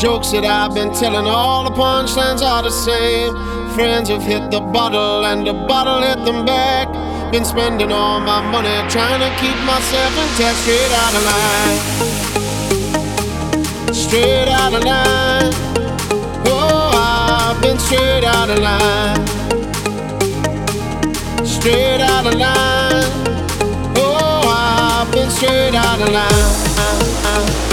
Jokes that I've been telling, all the punchlines are the same. Friends have hit the bottle and the bottle hit them back. Been spending all my money trying to keep myself intact. Straight out of line, straight out of line. Oh, I've been straight out of line, straight out of line. Oh, I've been straight out of line.